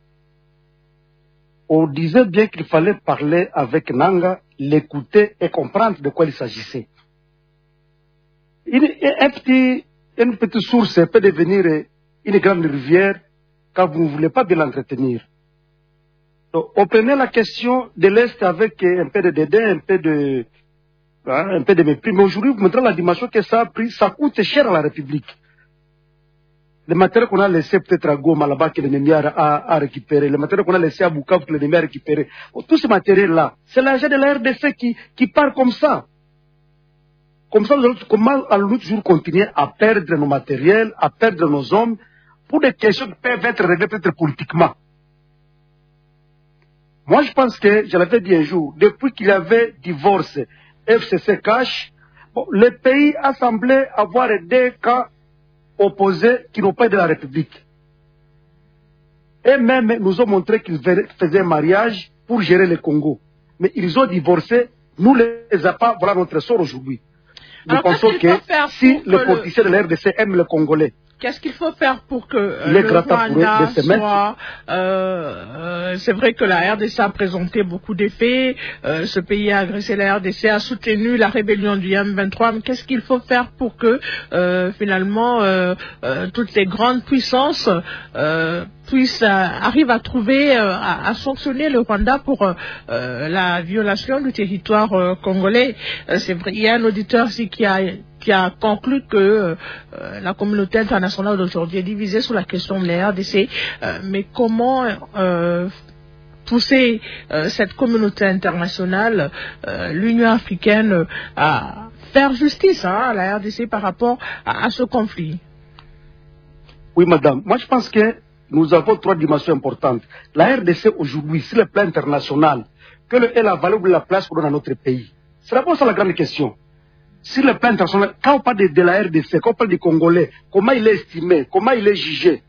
On disait bien qu'il fallait parler avec Nanga, l'écouter et comprendre de quoi il s'agissait. Une, un petit, une petite source peut devenir une grande rivière quand vous ne voulez pas bien l'entretenir. Donc, on prenait la question de l'Est avec un peu de dédain, un peu de, hein, un peu de mépris. Mais aujourd'hui, vous montrez la dimension que ça a pris, ça coûte cher à la République. Les matériaux qu'on a laissés peut-être à Goma, là-bas, que l'ennemi a, a, a récupéré, les matériaux qu'on a laissés à Bukavu, que l'ennemi a récupéré, bon, tous ces matériaux-là, c'est l'argent de la R D C qui, qui part comme ça. Comme ça, nous allons, comment allons-nous toujours continuer à perdre nos matériels, à perdre nos hommes, pour des questions qui peuvent être réglées peut-être politiquement. Moi, je pense que, je l'avais dit un jour, depuis qu'il y avait divorce, F C C cash, bon, le pays a semblé avoir des cas opposés qui n'ont pas été de la République. Et même nous ont montré qu'ils faisaient un mariage pour gérer le Congo. Mais ils ont divorcé, nous les a pas, voilà notre sort aujourd'hui. Nous Alors, pensons que si les le... politiciens de la R D C aiment les Congolais, qu'est-ce qu'il faut faire pour que euh, le Rwanda soit... Euh, euh, c'est vrai que la R D C a présenté beaucoup d'effets, euh, ce pays a agressé la R D C, a soutenu la rébellion du M vingt-trois, mais qu'est-ce qu'il faut faire pour que euh, finalement euh, euh, toutes les grandes puissances euh, puissent, euh, arrivent à trouver, euh, à, à sanctionner le Rwanda pour euh, la violation du territoire euh, congolais. euh, C'est vrai, il y a un auditeur ici qui a... qui a conclu que euh, la communauté internationale d'aujourd'hui est divisée sur la question de la R D C. Euh, mais comment euh, pousser euh, cette communauté internationale, euh, l'Union africaine, euh, à faire justice hein, à la R D C par rapport à, à ce conflit? Oui, madame. Moi, je pense que nous avons trois dimensions importantes. La R D C aujourd'hui, sur le plan international, quelle est la valeur de la place qu'on donne à notre pays? C'est d'abord ça la grande question. Sur le plan international, quand on parle de, de la R D C, quand on parle des Congolais, comment il est estimé, comment il est jugé?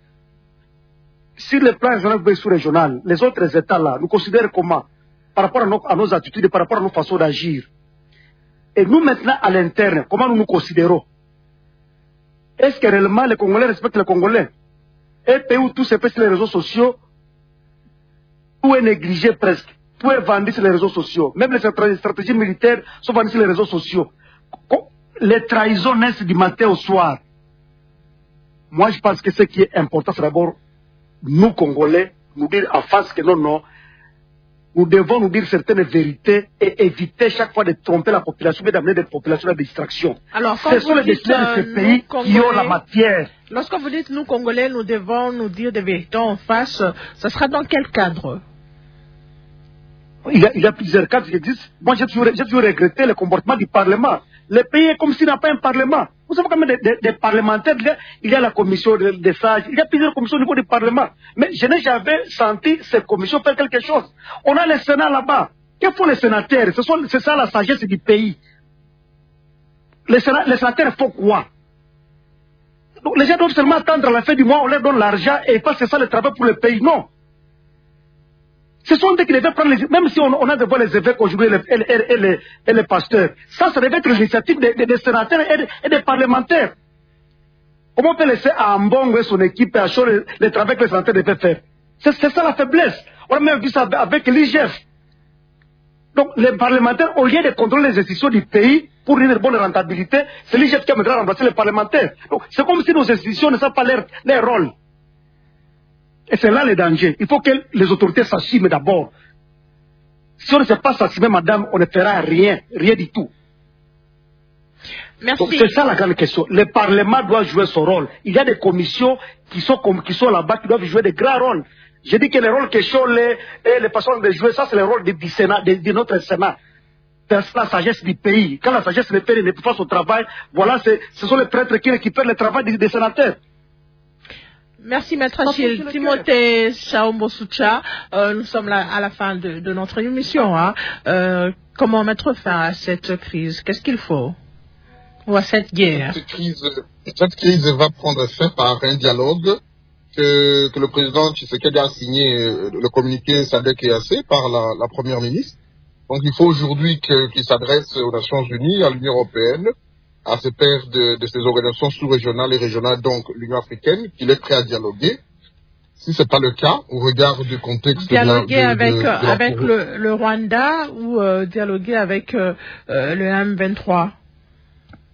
Sur le plan sous-régional, les autres États-là, nous considèrent comment? Par rapport à nos, à nos attitudes, par rapport à nos façons d'agir. Et nous maintenant, à l'interne, comment nous nous considérons? Est-ce que réellement les Congolais respectent les Congolais? Un pays où tout se fait sur les réseaux sociaux, tout est négligé presque, tout est vendu sur les réseaux sociaux. Même les stratégies militaires sont vendues sur les réseaux sociaux. Les trahisons naissent du matin au soir. Moi, je pense que ce qui est important, c'est d'abord, nous, Congolais, nous dire en face que non, non, nous devons nous dire certaines vérités et éviter chaque fois de tromper la population, mais d'amener des populations à la distraction. Alors, ce sont les décideurs de ce pays qui ont la matière. Lorsque vous dites nous, Congolais, nous devons nous dire des vérités en face, ça sera dans quel cadre? Il y, a, il y a plusieurs cadres qui existent. Moi, j'ai toujours, j'ai toujours regretté le comportement du Parlement. Le pays est comme s'il n'a pas un Parlement. Vous savez quand même des, des, des parlementaires, il y, a, il y a la commission des de sages, il y a plusieurs commissions au niveau du Parlement. Mais je n'ai jamais senti ces commissions faire quelque chose. On a le Sénat là-bas. Que font les sénateurs? C'est ça la sagesse du pays. Les, sénat, les sénateurs font quoi? Donc, les gens doivent seulement attendre à la fin du mois, on leur donne l'argent et pas c'est ça le travail pour le pays. Non. Ce sont des qui devaient prendre les... Même si on, on a de voir les évêques aujourd'hui et, et, et, et, les, et les pasteurs, ça, ça devait être l'initiative des, des, des sénateurs et des, et des parlementaires. Comment on peut laisser à Ambongo et son équipe à chaud le, le travail que les sénateurs devaient faire? C'est ça la faiblesse. On a même vu ça avec l'I G F. Donc les parlementaires, au lieu de contrôler les institutions du pays pour une bonne rentabilité, c'est l'I G F qui a maintenant remplacé les parlementaires. Donc c'est comme si nos institutions ne savent pas leur, leur rôle. Et c'est là le danger. Il faut que les autorités s'assument d'abord. Si on ne sait pas s'assumer, madame, on ne fera rien, rien du tout. Merci. C'est ça la grande question. Le Parlement doit jouer son rôle. Il y a des commissions qui sont, qui sont là-bas qui doivent jouer des grands rôles. Je dis que le rôle que sont les, les personnes de jouer, ça c'est le rôle du Sénat, de, de notre Sénat. C'est la sagesse du pays. Quand la sagesse du pays ne fait pas son travail, voilà, ce sont les prêtres qui récupèrent le travail des, des sénateurs. Merci, Maître Achille. Timothée Chaombo Soucha, euh, nous sommes là à la fin de, de notre émission. Hein. Euh, comment mettre fin à cette crise? Qu'est-ce qu'il faut? Ou à cette guerre? Cette crise, cette crise va prendre fin par un dialogue que, que le président Tshisekedi a signé, le communiqué S A D C et A C par la, la première ministre. Donc il faut aujourd'hui qu'il qu s'adresse aux Nations Unies, à l'Union Européenne, à ces pairs de, de ces organisations sous-régionales et régionales, donc l'Union africaine, qu'il est prêt à dialoguer. Si ce n'est pas le cas, au regard du contexte... Dialoguer de la, de, avec, de, de, de avec le, le Rwanda ou euh, dialoguer avec euh, euh, le M vingt-trois?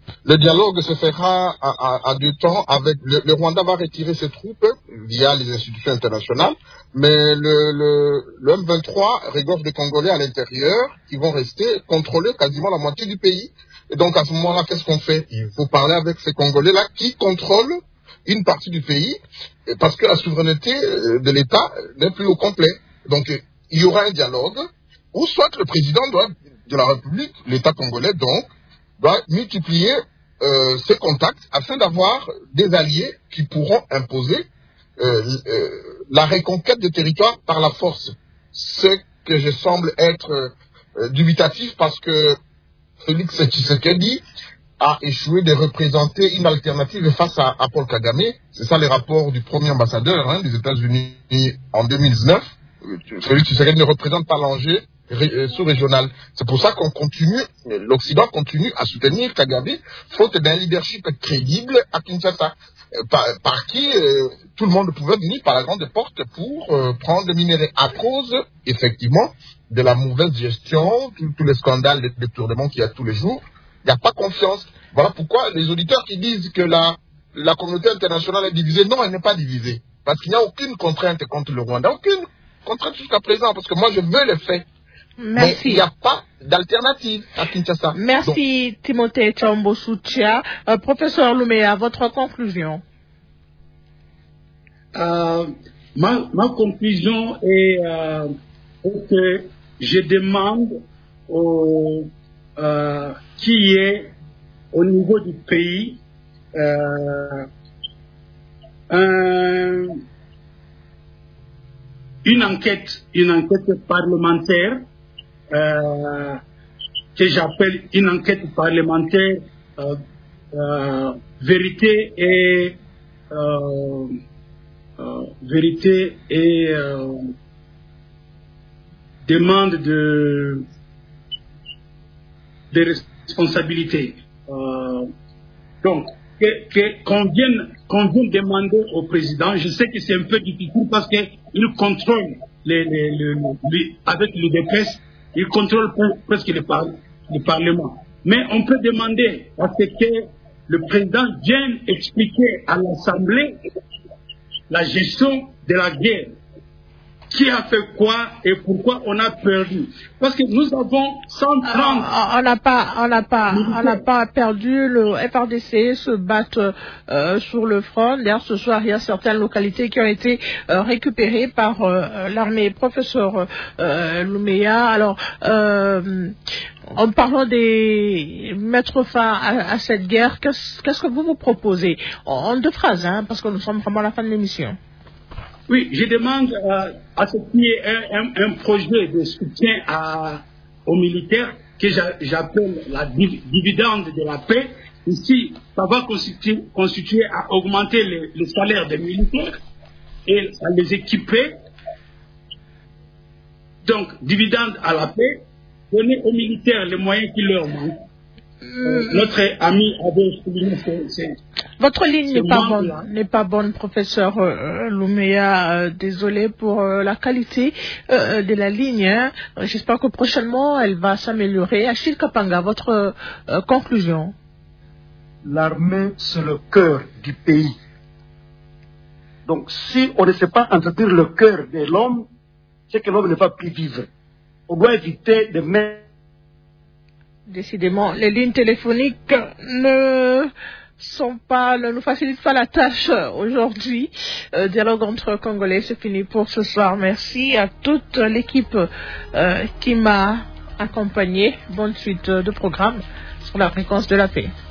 Le dialogue se fera à, à, à deux temps. Avec le, le Rwanda va retirer ses troupes via les institutions internationales, mais le, le, le M vingt-trois regorge des Congolais à l'intérieur qui vont rester contrôler quasiment la moitié du pays. Et donc à ce moment-là, qu'est-ce qu'on fait? Il faut parler avec ces Congolais-là qui contrôlent une partie du pays, parce que la souveraineté de l'État n'est plus au complet. Donc il y aura un dialogue, ou soit le président doit, de la République, l'État congolais donc, doit multiplier euh, ses contacts afin d'avoir des alliés qui pourront imposer euh, euh, la reconquête des territoires par la force. Ce que je semble être euh, dubitatif parce que Félix Tshisekedi a échoué de représenter une alternative face à, à Paul Kagame. C'est ça les rapports du premier ambassadeur hein, des États-Unis en deux mille dix-neuf. Félix Tshisekedi ne représente pas l'enjeu sous-régional. C'est pour ça qu'on continue, l'Occident continue à soutenir Kagame, faute d'un leadership crédible à Kinshasa, par, par qui euh, tout le monde pouvait venir par la grande porte pour euh, prendre des minéraux à cause, effectivement, de la mauvaise gestion, tous les scandales de détournement qu'il y a tous les jours. Il n'y a pas confiance. Voilà pourquoi les auditeurs qui disent que la, la communauté internationale est divisée, non, elle n'est pas divisée. Parce qu'il n'y a aucune contrainte contre le Rwanda, aucune contrainte jusqu'à présent, parce que moi je veux les faits. Merci. Mais il n'y a pas d'alternative à Kinshasa. Merci donc, Timothée Tshombo Soutia. Euh, professeur Louméa, votre conclusion? euh, ma, ma conclusion est, euh, est que je demande au, euh, qui est au niveau du pays euh, un, une enquête, une enquête parlementaire. Euh, que j'appelle une enquête parlementaire euh, euh, vérité et euh, euh, vérité et euh, demande de de responsabilité. Euh, donc que, que, qu'on vienne qu'on vienne demander au président. Je sais que c'est un peu difficile parce que il contrôle les, les, les, les avec l'U D P S. Il contrôle presque le, par, le Parlement. Mais on peut demander à ce que le président vienne expliquer à l'Assemblée la gestion de la guerre. Qui a fait quoi et pourquoi on a perdu? Parce que nous avons cent trente... On n'a pas, on n'a pas, on n'a pas perdu. Le F R D C se bat euh, sur le front. D'ailleurs, ce soir, il y a certaines localités qui ont été euh, récupérées par euh, l'armée. Professeur euh, Louméa, alors, euh, en parlant des mettre fin à, à cette guerre, qu'est-ce, qu'est-ce que vous vous proposez? En, en deux phrases, hein, parce que nous sommes vraiment à la fin de l'émission. Oui, je demande euh, à ce qu'il y ait un, un, un projet de soutien à, aux militaires que j'appelle la dividende de la paix. Ici, ça va constituer, constituer à augmenter le, le salaire des militaires et à les équiper. Donc, dividende à la paix, donner aux militaires les moyens qui leur manquent. Euh, notre ami avait souligné c'est votre ligne n'est pas bonne, n'est pas bonne, professeur euh, Louméa. Euh, désolé pour euh, la qualité euh, de la ligne. Hein. J'espère que prochainement elle va s'améliorer. Achille Kapanga, votre euh, conclusion? L'armée, c'est le cœur du pays. Donc, si on ne sait pas entretenir le cœur de l'homme, c'est que l'homme ne va plus vivre. On doit éviter de mettre. Décidément, les lignes téléphoniques ne sont pas, ne nous facilitent pas la tâche aujourd'hui. Euh, dialogue entre Congolais, c'est fini pour ce soir. Merci à toute l'équipe euh, qui m'a accompagné. Bonne suite de programme sur la fréquence de la paix.